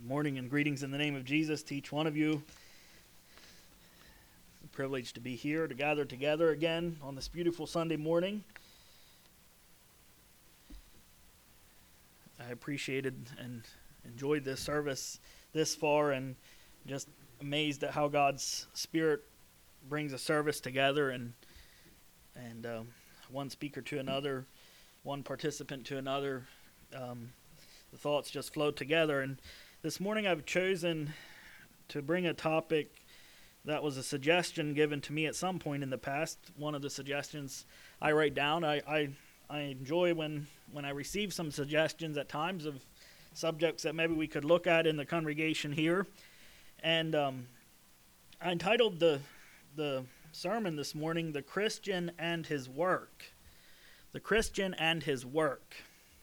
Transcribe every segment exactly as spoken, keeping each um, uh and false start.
Morning and greetings in the name of Jesus to each one of you. It's a privilege to be here, to gather together again on this beautiful Sunday morning. I appreciated and enjoyed this service this far, and just amazed at how God's Spirit brings a service together, and and um, one speaker to another, one participant to another. Um, the thoughts just flow together, and this morning I've chosen to bring a topic that was a suggestion given to me at some point in the past. One of the suggestions I write down. I I, I enjoy when, when I receive some suggestions at times of subjects that maybe we could look at in the congregation here. And um, I entitled the the sermon this morning, "The Christian and His Work." The Christian and His Work.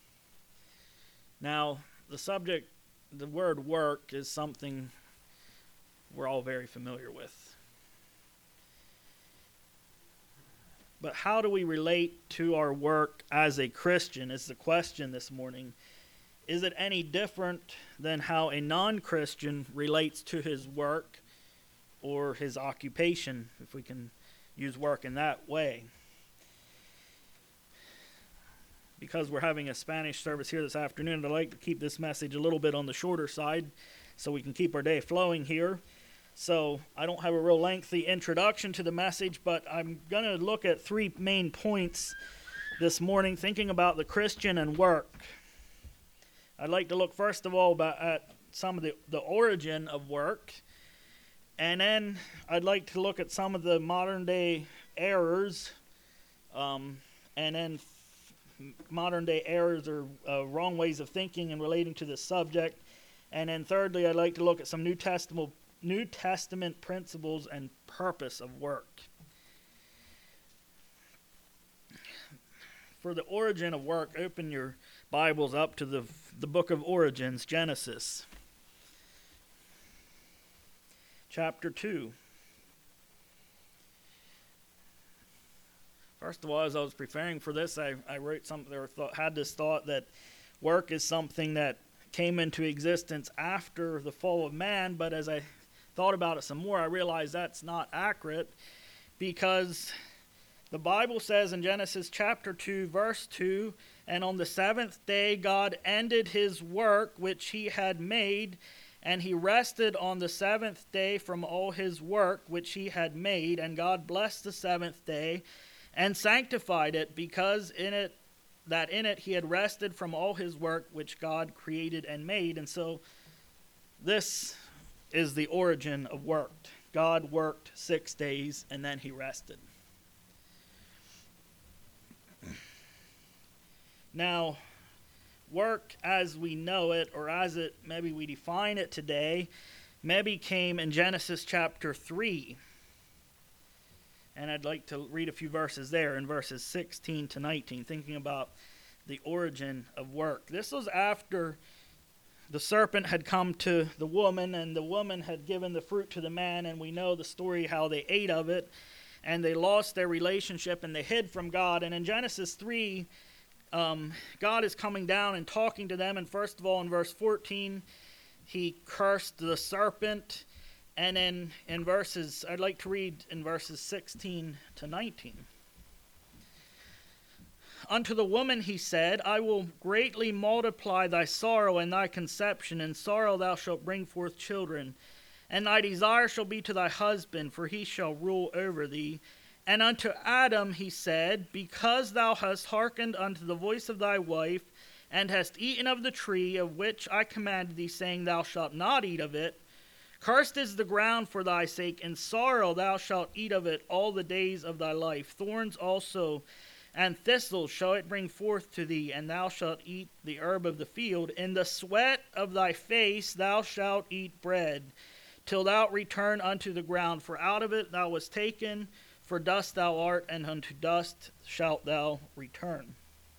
Now, the subject, the word work, is something we're all very familiar with. But how do we relate to our work as a Christian is the question this morning. Is it any different than how a non-Christian relates to his work or his occupation, if we can use work in that way? Because we're having a Spanish service here this afternoon, I'd like to keep this message a little bit on the shorter side so we can keep our day flowing here. So I don't have a real lengthy introduction to the message, but I'm going to look at three main points this morning, thinking about the Christian and work. I'd like to look first of all about, at some of the, the origin of work, and then I'd like to look at some of the modern day errors, um, and then modern day errors or uh, wrong ways of thinking and relating to this subject. And then thirdly, I'd like to look at some New Testament New Testament principles and purpose of work. For the origin of work, open your Bibles up to the the book of Origins, Genesis, chapter two. First of all, as I was preparing for this, I, I wrote something, or thought, had this thought that work is something that came into existence after the fall of man, but as I thought about it some more, I realized that's not accurate, because the Bible says in Genesis chapter two, verse two, "And on the seventh day God ended his work which he had made, and he rested on the seventh day from all his work which he had made. And God blessed the seventh day, and sanctified it, because in it that in it he had rested from all his work which God created and made." And so this is the origin of work. God worked six days and then he rested. Now, work as we know it, or as it maybe we define it today, maybe came in Genesis chapter three. And I'd like to read a few verses there, in verses sixteen to nineteen, thinking about the origin of work. This was after the serpent had come to the woman, and the woman had given the fruit to the man, and we know the story how they ate of it, and they lost their relationship, and they hid from God. And in Genesis three, um, God is coming down and talking to them, and first of all, in verse fourteen, he cursed the serpent. And then in verses, I'd like to read in verses sixteen to nineteen. "Unto the woman he said, I will greatly multiply thy sorrow and thy conception. In sorrow thou shalt bring forth children. And thy desire shall be to thy husband, for he shall rule over thee. And unto Adam he said, Because thou hast hearkened unto the voice of thy wife, and hast eaten of the tree of which I commanded thee, saying, Thou shalt not eat of it. Cursed is the ground for thy sake, in sorrow thou shalt eat of it all the days of thy life. Thorns also and thistles shall it bring forth to thee, and thou shalt eat the herb of the field. In the sweat of thy face thou shalt eat bread, till thou return unto the ground. For out of it thou wast taken, for dust thou art, and unto dust shalt thou return."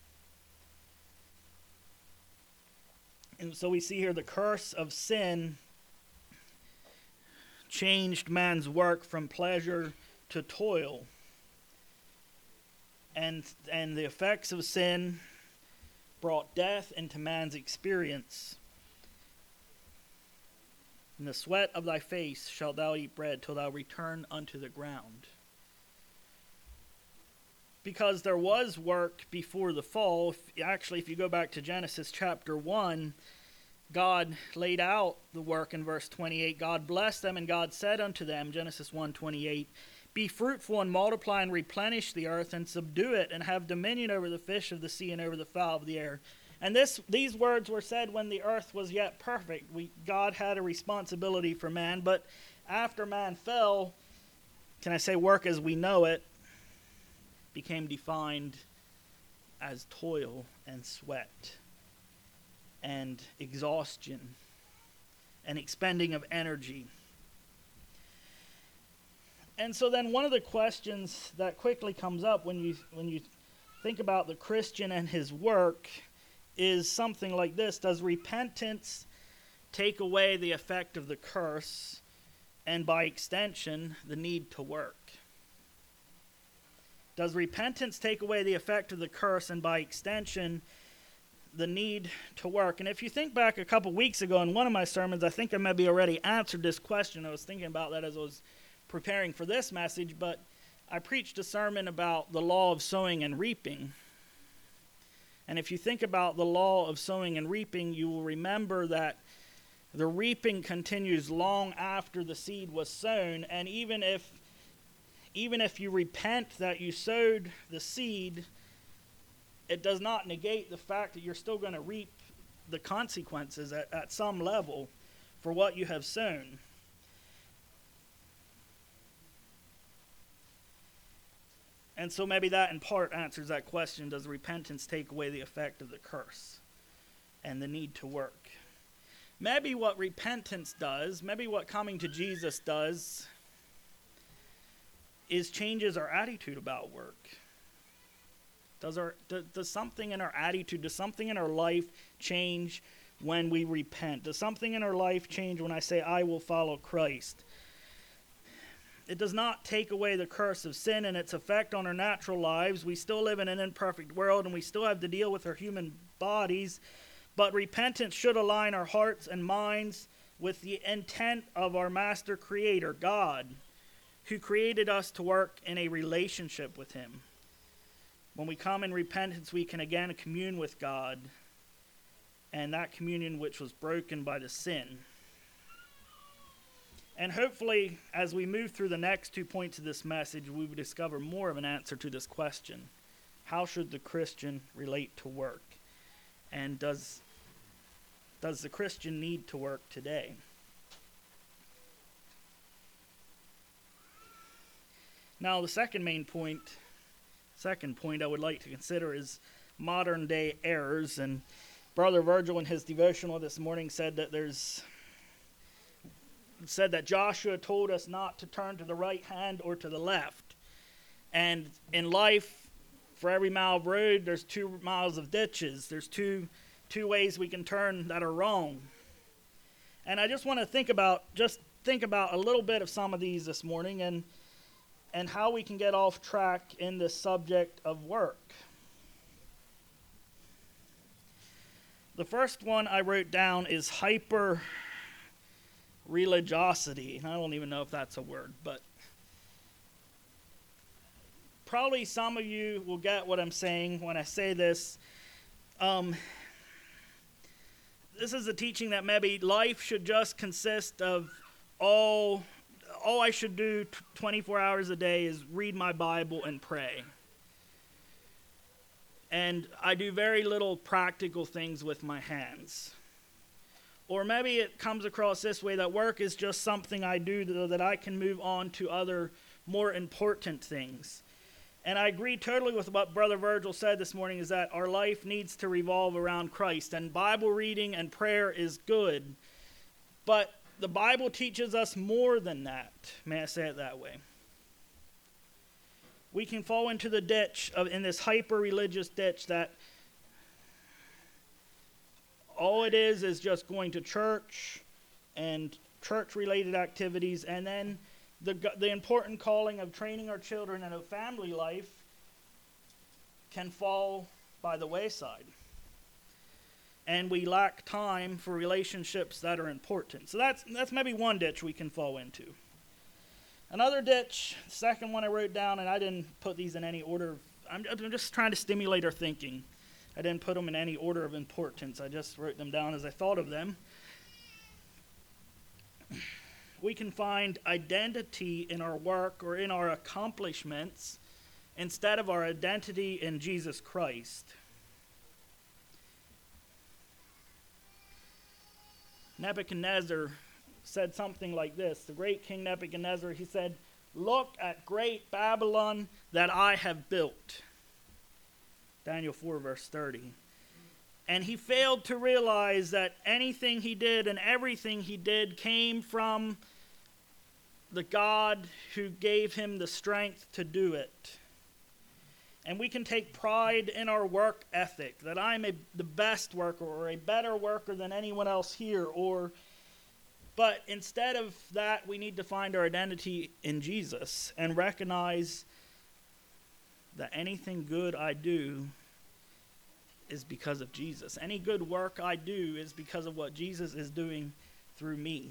And so we see here the curse of sin changed man's work from pleasure to toil. And and the effects of sin brought death into man's experience. In the sweat of thy face shalt thou eat bread till thou return unto the ground. Because there was work before the fall. If, actually, if you go back to Genesis chapter one, God laid out the work in verse twenty-eight. God blessed them, and God said unto them, Genesis one twenty-eight, be fruitful and multiply and replenish the earth and subdue it, and have dominion over the fish of the sea and over the fowl of the air. And this, these words were said when the earth was yet perfect. We, God had a responsibility for man, but after man fell, can I say work as we know it, became defined as toil and sweat and exhaustion and expending of energy. And so then one of the questions that quickly comes up when you when you think about the Christian and his work is something like this. Does repentance take away the effect of the curse and by extension the need to work? Does repentance take away the effect of the curse and by extension the need to work? And if you think back a couple weeks ago in one of my sermons, I think I maybe already answered this question. I was thinking about that as I was preparing for this message, but I preached a sermon about the law of sowing and reaping. And if you think about the law of sowing and reaping, you will remember that the reaping continues long after the seed was sown, and even if even if you repent that you sowed the seed, it does not negate the fact that you're still going to reap the consequences at, at some level for what you have sown. And so maybe that in part answers that question, does repentance take away the effect of the curse and the need to work? Maybe what repentance does, maybe what coming to Jesus does, is changes our attitude about work. Does our does, does something in our attitude, does something in our life change when we repent? Does something in our life change when I say, I will follow Christ? It does not take away the curse of sin and its effect on our natural lives. We still live in an imperfect world, and we still have to deal with our human bodies. But repentance should align our hearts and minds with the intent of our Master Creator, God, who created us to work in a relationship with Him. When we come in repentance, we can again commune with God, and that communion which was broken by the sin. And hopefully, as we move through the next two points of this message, we will discover more of an answer to this question. How should the Christian relate to work? And does, does the Christian need to work today? Now, the second main point, second point I would like to consider is modern day errors. And Brother Virgil in his devotional this morning said that there's said that Joshua told us not to turn to the right hand or to the left. And in life, for every mile of road, there's two miles of ditches. There's two two ways we can turn that are wrong. And I just want to think about just think about a little bit of some of these this morning and and how we can get off track in the subject of work. The first one I wrote down is hyper religiosity. I don't even know if that's a word, but probably some of you will get what I'm saying when I say this. Um, this is a teaching that maybe life should just consist of all, all I should do twenty-four hours a day is read my Bible and pray. And I do very little practical things with my hands. Or maybe it comes across this way, that work is just something I do that I can move on to other more important things. And I agree totally with what Brother Virgil said this morning, is that our life needs to revolve around Christ. And Bible reading and prayer is good. But the Bible teaches us more than that. May I say it that way? We can fall into the ditch of in this hyper-religious ditch that all it is is just going to church and church-related activities, and then the the important calling of training our children in a family life can fall by the wayside. and we lack time for relationships that are important. So that's that's maybe one ditch we can fall into. Another ditch, the second one I wrote down, and I didn't put these in any order. I'm, I'm just trying to stimulate our thinking. I didn't put them in any order of importance. I just wrote them down as I thought of them. We can find identity in our work or in our accomplishments instead of our identity in Jesus Christ. Nebuchadnezzar said something like this. The great King Nebuchadnezzar, he said, "Look at great Babylon that I have built." Daniel four, verse thirty. And he failed to realize that anything he did and everything he did came from the God who gave him the strength to do it. And we can take pride in our work ethic, that I'm a, the best worker or a better worker than anyone else here. Or, but instead of that, we need to find our identity in Jesus and recognize that anything good I do is because of Jesus. Any good work I do is because of what Jesus is doing through me.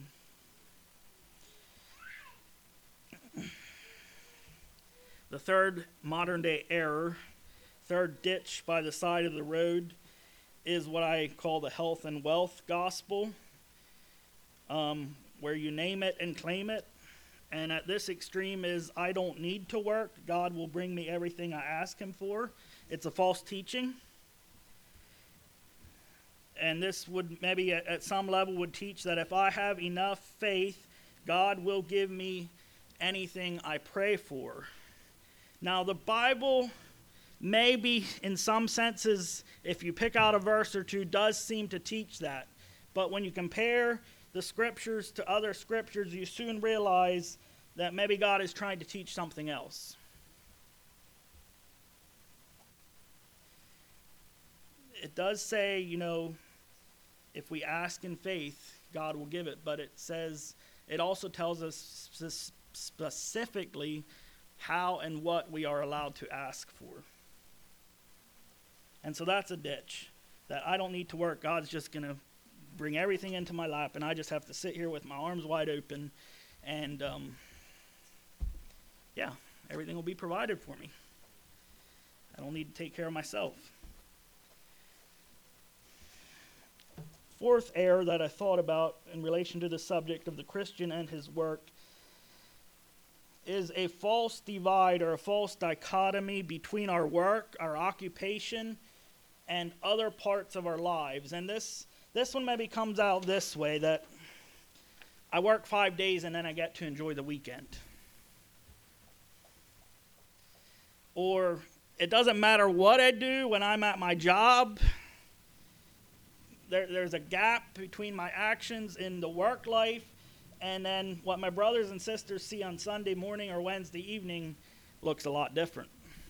The third modern day error, third ditch by the side of the road, is what I call the health and wealth gospel, um, where you name it and claim it. And at this extreme is, I don't need to work. God will bring me everything I ask him for. It's a false teaching. And this would maybe at, at some level would teach that if I have enough faith, God will give me anything I pray for. Now, the Bible maybe in some senses, if you pick out a verse or two, does seem to teach that. But when you compare the scriptures to other scriptures, you soon realize that maybe God is trying to teach something else. It does say, you know, if we ask in faith, God will give it. But it says, it also tells us specifically how and what we are allowed to ask for. And so that's a ditch, that I don't need to work. God's just going to bring everything into my lap, and I just have to sit here with my arms wide open, and um, yeah, everything will be provided for me. I don't need to take care of myself. Fourth error that I thought about in relation to the subject of the Christian and his work is a false divide or a false dichotomy between our work, our occupation, and other parts of our lives. And this this one maybe comes out this way, that I work five days and then I get to enjoy the weekend. Or it doesn't matter what I do when I'm at my job. There, there's a gap between my actions in the work life and then what my brothers and sisters see on Sunday morning or Wednesday evening looks a lot different.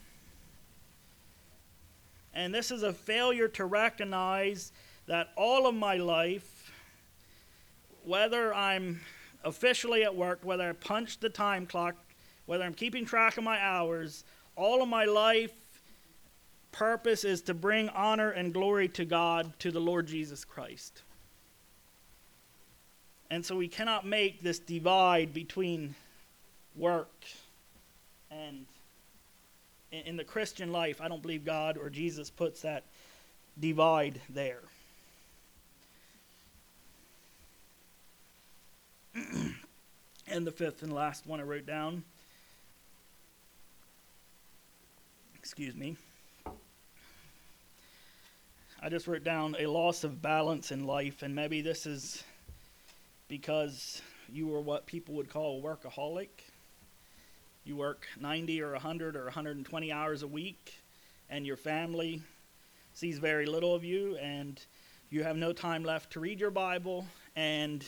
And this is a failure to recognize that all of my life, whether I'm officially at work, whether I punch the time clock, whether I'm keeping track of my hours, all of my life purpose is to bring honor and glory to God, to the Lord Jesus Christ. And so we cannot make this divide between work and in the Christian life. I don't believe God or Jesus puts that divide there. And the fifth and last one I wrote down, excuse me, I just wrote down a loss of balance in life, and maybe this is because you are what people would call a workaholic. You work ninety or one hundred or one hundred twenty hours a week, and your family sees very little of you, and you have no time left to read your Bible, and,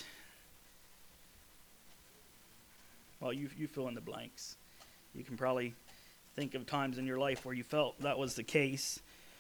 well, you, you fill in the blanks. You can probably think of times in your life where you felt that was the case.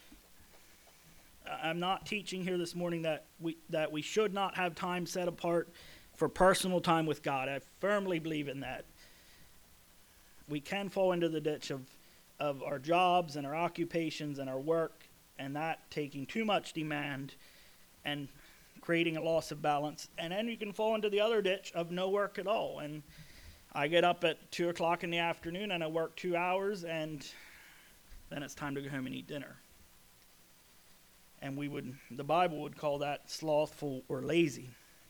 I'm not teaching here this morning that we that we should not have time set apart for personal time with God. I firmly believe in that. We can fall into the ditch of, of our jobs and our occupations and our work, and that taking too much demand and creating a loss of balance. And then you can fall into the other ditch of no work at all. And I get up at two o'clock in the afternoon and I work two hours and then it's time to go home and eat dinner. And we would, the Bible would call that slothful or lazy.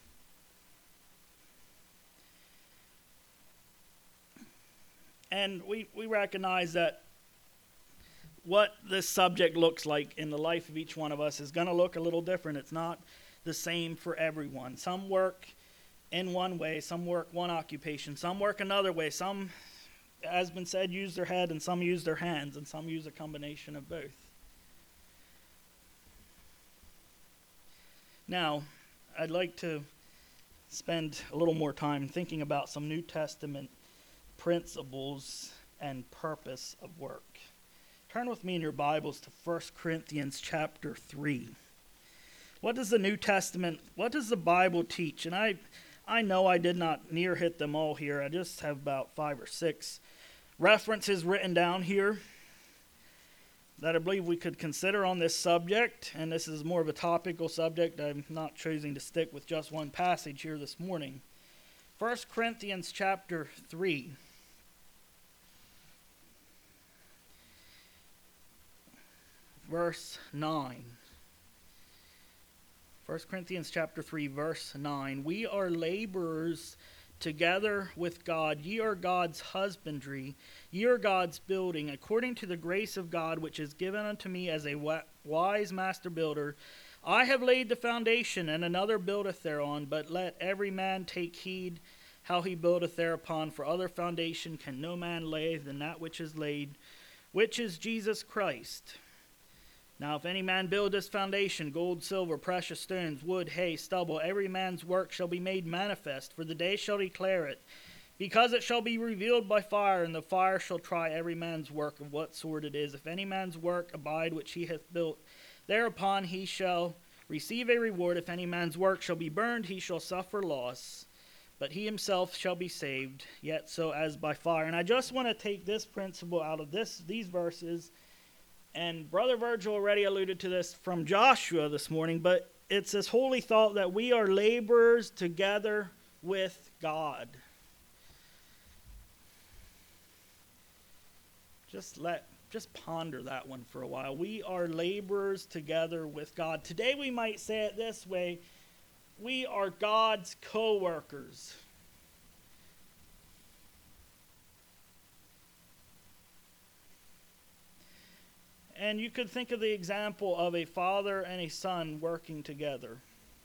And we, we recognize that what this subject looks like in the life of each one of us is going to look a little different. It's not the same for everyone. Some work in one way, some work one occupation, some work another way. Some, as been said, use their head, and some use their hands, and some use a combination of both. Now, I'd like to spend a little more time thinking about some New Testament principles and purpose of work. Turn with me in your Bibles to First Corinthians chapter three. What does the New Testament, what does the Bible teach? And I I know I did not near hit them all here. I just have about five or six references written down here that I believe we could consider on this subject. And this is more of a topical subject. I'm not choosing to stick with just one passage here this morning. First Corinthians chapter three. Verse nine. First Corinthians chapter three, verse nine. We are laborers together with God. Ye are God's husbandry. Ye are God's building, according to the grace of God, which is given unto me as a wise master builder. I have laid the foundation, and another buildeth thereon. But let every man take heed how he buildeth thereupon. For other foundation can no man lay than that which is laid, which is Jesus Christ. Now if any man build this foundation, gold, silver, precious stones, wood, hay, stubble, every man's work shall be made manifest, for the day shall declare it, because it shall be revealed by fire, and the fire shall try every man's work of what sort it is. If any man's work abide which he hath built, thereupon he shall receive a reward. If any man's work shall be burned, he shall suffer loss, but he himself shall be saved, yet so as by fire. And I just want to take this principle out of this these verses. And Brother Virgil already alluded to this from Joshua this morning, but it's this holy thought that we are laborers together with God. Just let, just ponder that one for a while. We are laborers together with God. Today we might say it this way: we are God's co-workers. And you could think of the example of a father and a son working together.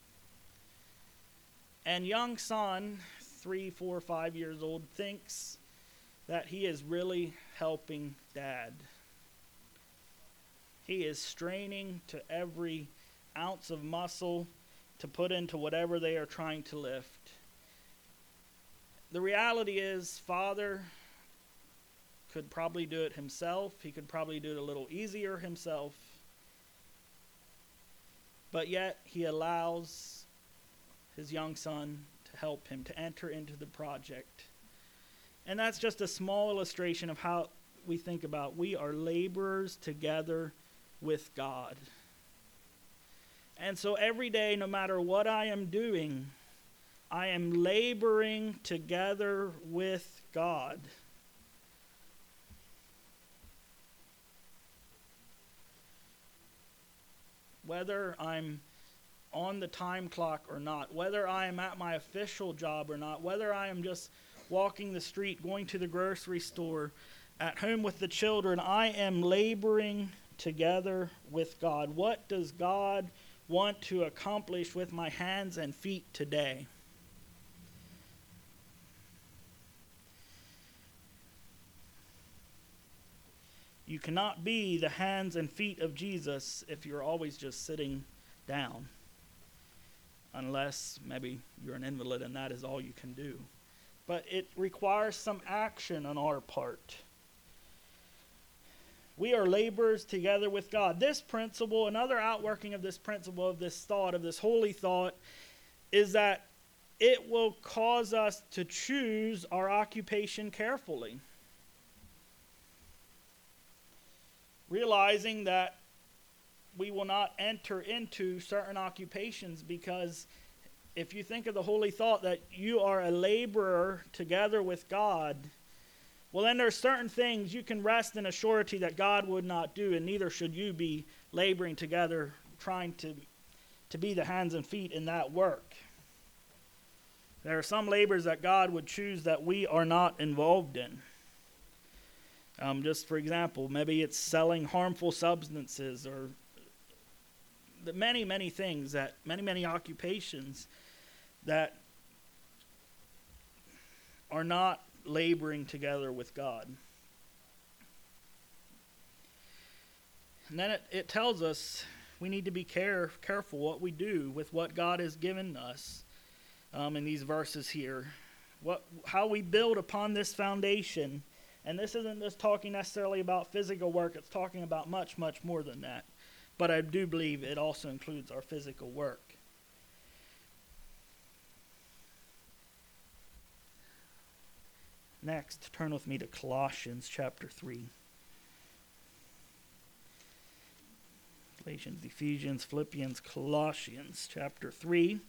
And young son, three, four, five years old, thinks that he is really helping dad. He is straining to every ounce of muscle to put into whatever they are trying to lift. The reality is, father could probably do it himself. He could probably do it a little easier himself. But yet he allows his young son to help him, to enter into the project. And that's just a small illustration of how we think about we are laborers together with God. And so every day, no matter what I am doing, I am laboring together with God. Whether I'm on the time clock or not, whether I am at my official job or not, whether I am just walking the street, going to the grocery store, at home with the children, I am laboring together with God. What does God want to accomplish with my hands and feet today? You cannot be the hands and feet of Jesus if you're always just sitting down. Unless maybe you're an invalid and that is all you can do. But it requires some action on our part. We are laborers together with God. This principle, another outworking of this principle, of this thought, of this holy thought, is that it will cause us to choose our occupation carefully. Realizing that we will not enter into certain occupations, because if you think of the holy thought that you are a laborer together with God, well, then there's certain things you can rest in a surety that God would not do, and neither should you be laboring together, trying to, to be the hands and feet in that work. There are some labors that God would choose that we are not involved in. Um, just for example, maybe it's selling harmful substances, or the many, many things, that many, many occupations that are not laboring together with God. And then it, it tells us we need to be care, careful what we do with what God has given us um, in these verses here. What, how we build upon this foundation. And this isn't just talking necessarily about physical work. It's talking about much, much more than that. But I do believe it also includes our physical work. Next, turn with me to Colossians chapter three. Galatians, Ephesians, Philippians, Colossians chapter three.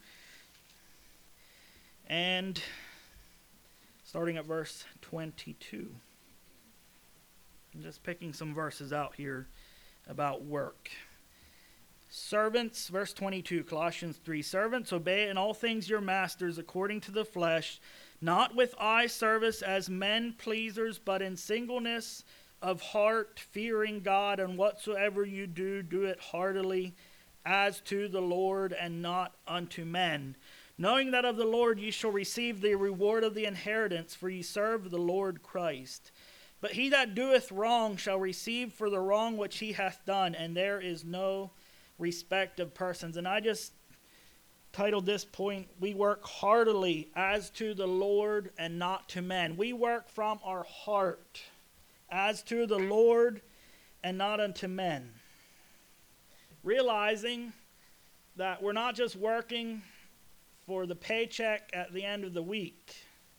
And starting at verse twenty-two. I'm just picking some verses out here about work. Servants, verse twenty-two, Colossians three. Servants, obey in all things your masters according to the flesh, not with eye service as men pleasers, but in singleness of heart, fearing God, and whatsoever you do, do it heartily, as to the Lord and not unto men, knowing that of the Lord ye shall receive the reward of the inheritance, for ye serve the Lord Christ. But he that doeth wrong shall receive for the wrong which he hath done, and there is no respect of persons. And I just titled this point, we work heartily as to the Lord and not to men. We work from our heart as to the Lord and not unto men. Realizing that we're not just working for the paycheck at the end of the week.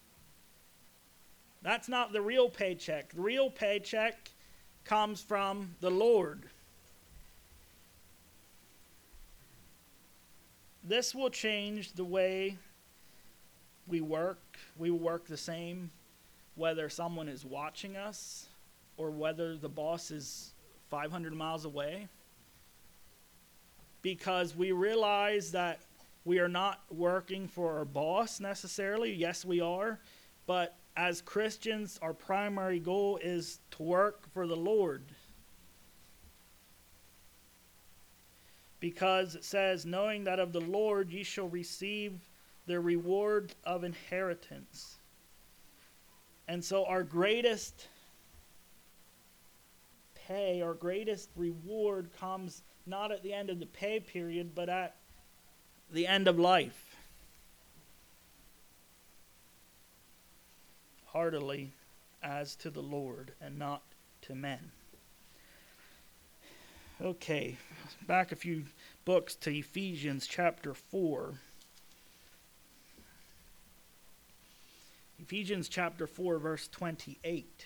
That's not the real paycheck. The real paycheck comes from the Lord. This will change the way we work. We will work the same whether someone is watching us or whether the boss is five hundred miles away. Because we realize that we are not working for our boss necessarily. Yes, we are. But as Christians, our primary goal is to work for the Lord. Because it says, knowing that of the Lord ye shall receive the reward of inheritance. And so our greatest pay, our greatest reward comes not at the end of the pay period, but at the end of life. Heartily as to the Lord and not to men. Okay, back a few books to Ephesians chapter four. Ephesians chapter four, verse twenty-eight.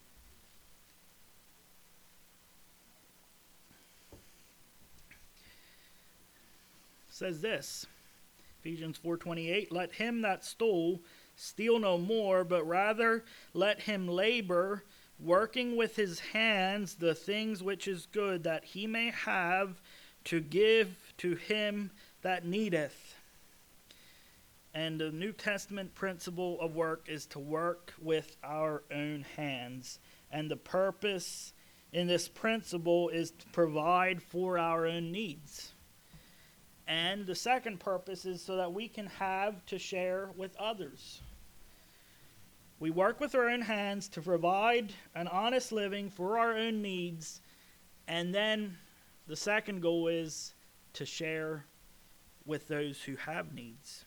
Says this, Ephesians four twenty-eight, let him that stole steal no more, but rather let him labor, working with his hands the things which is good, that he may have to give to him that needeth. And the New Testament principle of work is to work with our own hands. And the purpose in this principle is to provide for our own needs. And the second purpose is so that we can have to share with others. We work with our own hands to provide an honest living for our own needs, and then the second goal is to share with those who have needs.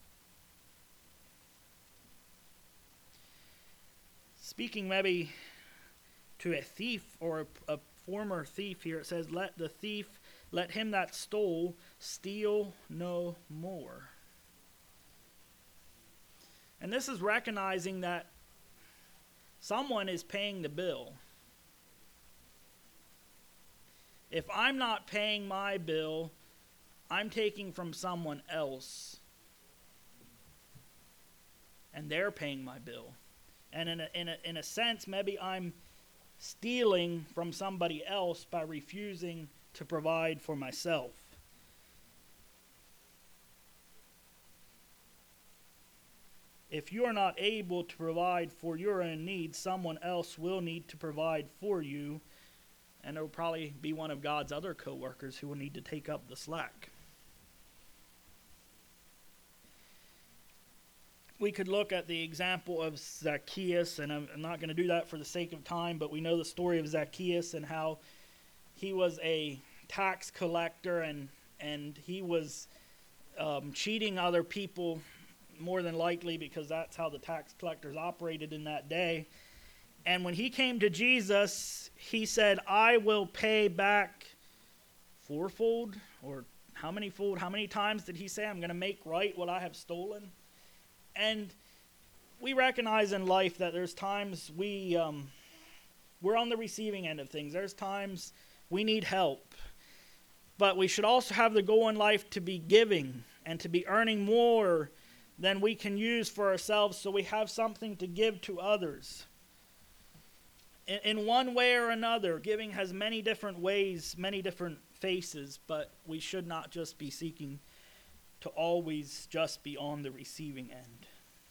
Speaking maybe to a thief or a, a former thief here, it says, let the thief, let him that stole, steal no more. And this is recognizing that someone is paying the bill. If I'm not paying my bill, I'm taking from someone else, and they're paying my bill. And in a, in a, in a sense, maybe I'm stealing from somebody else by refusing to provide for myself. If you're not able to provide for your own needs, someone else will need to provide for you, and it will probably be one of God's other co-workers who will need to take up the slack. We could look at the example of Zacchaeus, and I'm not going to do that for the sake of time, but we know the story of Zacchaeus and how he was a tax collector, and and he was um, cheating other people, more than likely, because that's how the tax collectors operated in that day. And when he came to Jesus, he said, I will pay back fourfold, or how many fold? How many times did he say, I'm going to make right what I have stolen? And we recognize in life that there's times we, um, we're on the receiving end of things. There's times we need help. But we should also have the goal in life to be giving and to be earning more than we can use for ourselves, so we have something to give to others. In, in one way or another, giving has many different ways, many different faces, but we should not just be seeking to always just be on the receiving end.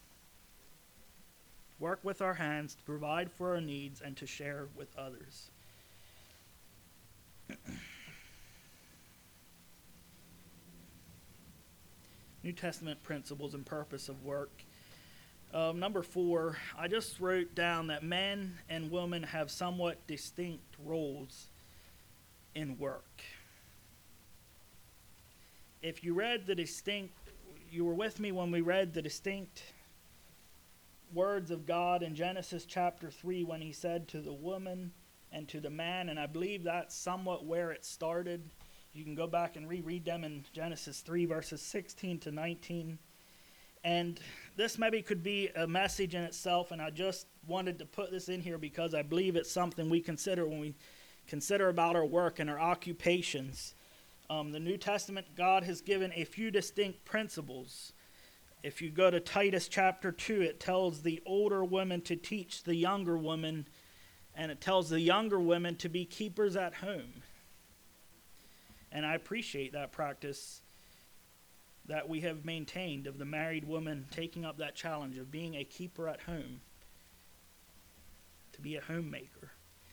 Work with our hands to provide for our needs and to share with others. New Testament principles and purpose of work. Um, number four, I just wrote down that men and women have somewhat distinct roles in work. If you read the distinct, you were with me when we read the distinct words of God in Genesis chapter three when he said to the woman and to the man, and I believe that's somewhat where it started. You can go back and reread them in Genesis three, verses sixteen to nineteen. And this maybe could be a message in itself, and I just wanted to put this in here because I believe it's something we consider when we consider about our work and our occupations. Um, the New Testament, God has given a few distinct principles. If you go to Titus chapter two, it tells the older women to teach the younger women, and it tells the younger women to be keepers at home. And I appreciate that practice that we have maintained of the married woman taking up that challenge of being a keeper at home, to be a homemaker.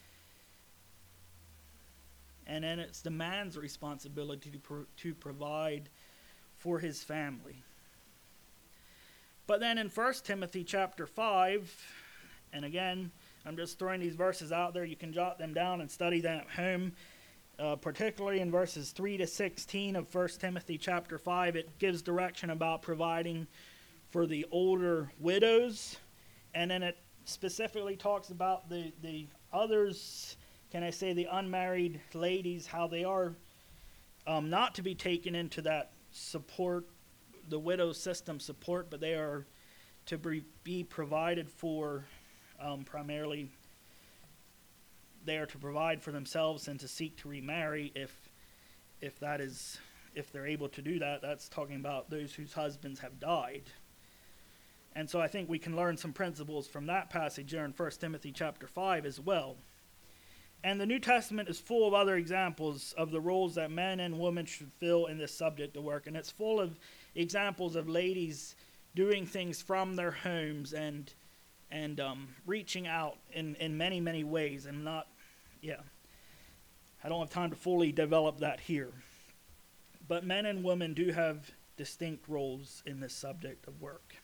And then it's the man's responsibility to, pro- to provide for his family. But then in First Timothy chapter five, and again, I'm just throwing these verses out there. You can jot them down and study them at home. Uh, particularly in verses three to sixteen of First Timothy chapter five, it gives direction about providing for the older widows. And then it specifically talks about the, the others, can I say the unmarried ladies, how they are um, not to be taken into that support, the widow system support, but they are to be, be provided for um, primarily. They are to provide for themselves and to seek to remarry if if that is if they're able to do that. That's talking about those whose husbands have died. And so I think we can learn some principles from that passage there in First Timothy chapter five as well. And the New Testament is full of other examples of the roles that men and women should fill in this subject of work. And it's full of examples of ladies doing things from their homes and and um, reaching out in, in many, many ways. And not, yeah, I don't have time to fully develop that here. But men and women do have distinct roles in this subject of work.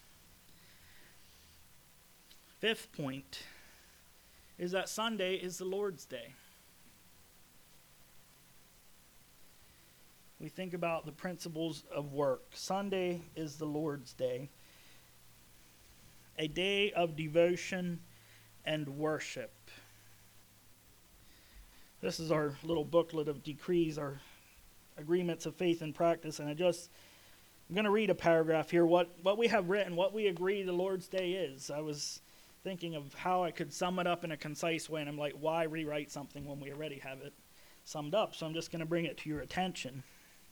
Fifth point is that Sunday is the Lord's Day. We think about the principles of work. Sunday is the Lord's Day, a day of devotion and worship. This is our little booklet of decrees, our agreements of faith and practice, and I just, I'm going to read a paragraph here, what, what we have written, what we agree the Lord's Day is. I was thinking of how I could sum it up in a concise way, and I'm like, why rewrite something when we already have it summed up, so I'm just going to bring it to your attention.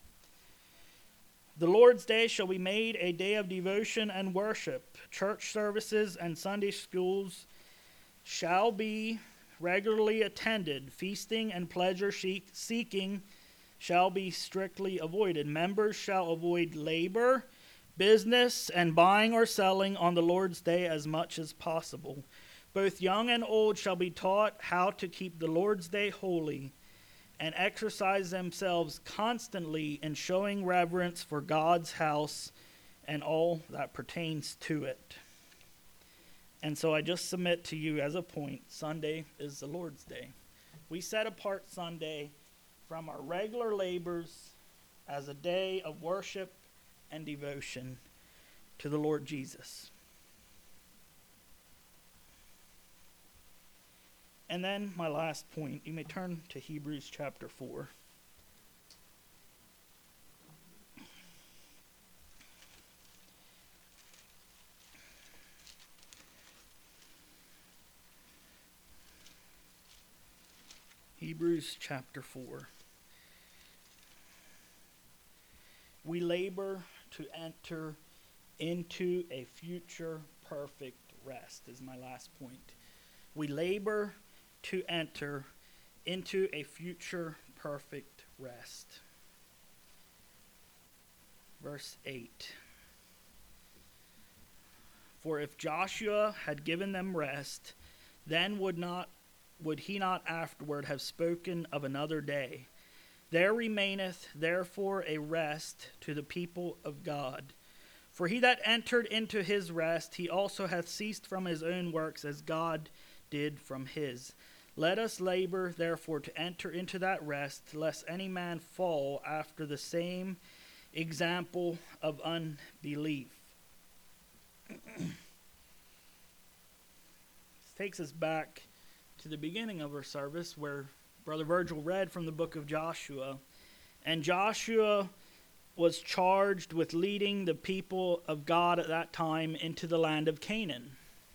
The Lord's Day shall be made a day of devotion and worship. Church services and Sunday schools shall be regularly attended. Feasting and pleasure seeking shall be strictly avoided. Members shall avoid labor, business, and buying or selling on the Lord's Day as much as possible. Both young and old shall be taught how to keep the Lord's Day holy and exercise themselves constantly in showing reverence for God's house and all that pertains to it. And so I just submit to you as a point, Sunday is the Lord's Day. We set apart Sunday from our regular labors as a day of worship and devotion to the Lord Jesus. And then my last point, you may turn to Hebrews chapter four. Hebrews chapter four. We labor to enter into a future perfect rest, is my last point. We labor to enter into a future perfect rest. Verse eight. For if Joshua had given them rest, then would not would he not afterward have spoken of another day? There remaineth therefore a rest to the people of God. For he that entered into his rest, he also hath ceased from his own works, as God did from his. Let us labor therefore to enter into that rest, lest any man fall after the same example of unbelief. This takes us back to the beginning of our service, where Brother Virgil read from the book of Joshua. And Joshua was charged with leading the people of God at that time into the land of Canaan.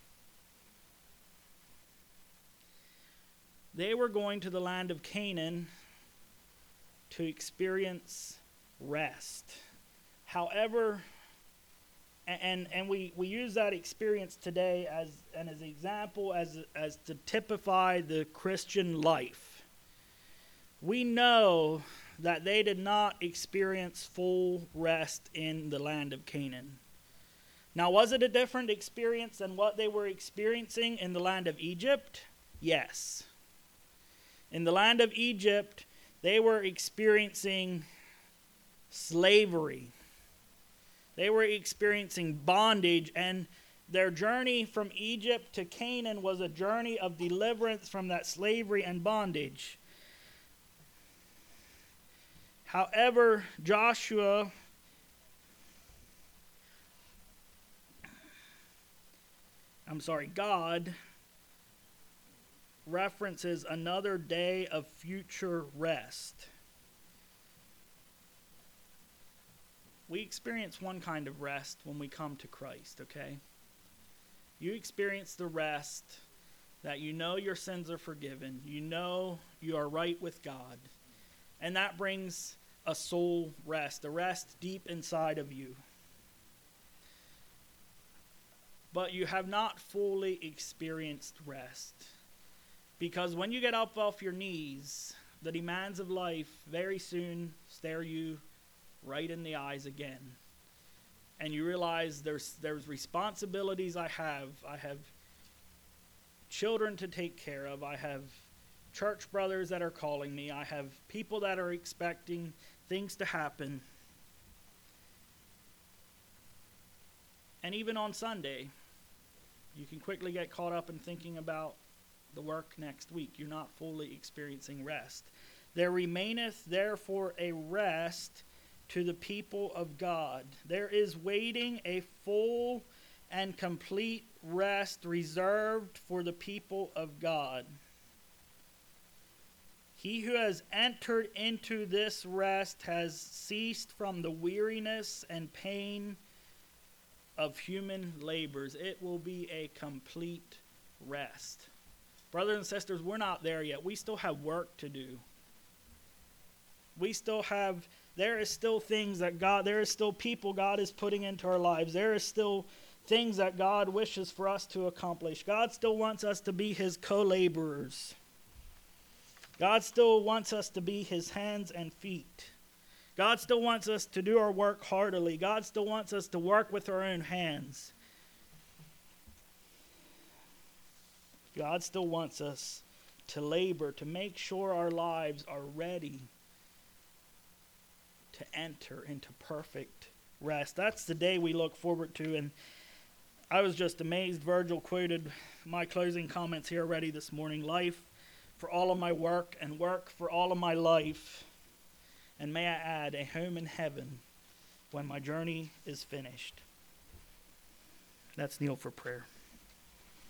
They were going to the land of Canaan to experience rest. However, and and we, we use that experience today as and as an example, as as to typify the Christian life. We know that they did not experience full rest in the land of Canaan. Now, was it a different experience than what they were experiencing in the land of Egypt? Yes. In the land of Egypt, they were experiencing slavery. They were experiencing bondage, and their journey from Egypt to Canaan was a journey of deliverance from that slavery and bondage. However, Joshua I'm sorry, God references another day of future rest. We experience one kind of rest when we come to Christ, okay? You experience the rest that you know your sins are forgiven. You know you are right with God. And that brings a soul rest, a rest deep inside of you. But you have not fully experienced rest. Because when you get up off your knees, the demands of life very soon stare you right in the eyes again. And you realize there's there's responsibilities I have. I have children to take care of. I have church brothers that are calling me. I have people that are expecting things to happen. And even on Sunday, you can quickly get caught up in thinking about the work next week. You're not fully experiencing rest. There remaineth therefore a rest to the people of God. There is waiting a full and complete rest reserved for the people of God. He who has entered into this rest has ceased from the weariness and pain of human labors. It will be a complete rest. Brothers and sisters, we're not there yet. We still have work to do. We still have, there is still things that God, there is still people God is putting into our lives. There is still things that God wishes for us to accomplish. God still wants us to be his co-laborers. God still wants us to be his hands and feet. God still wants us to do our work heartily. God still wants us to work with our own hands. God still wants us to labor, to make sure our lives are ready to enter into perfect rest. That's the day we look forward to. And I was just amazed. Virgil quoted my closing comments here already this morning. Life for all of my work, and work for all of my life. And may I add, a home in heaven when my journey is finished. Let's kneel for prayer.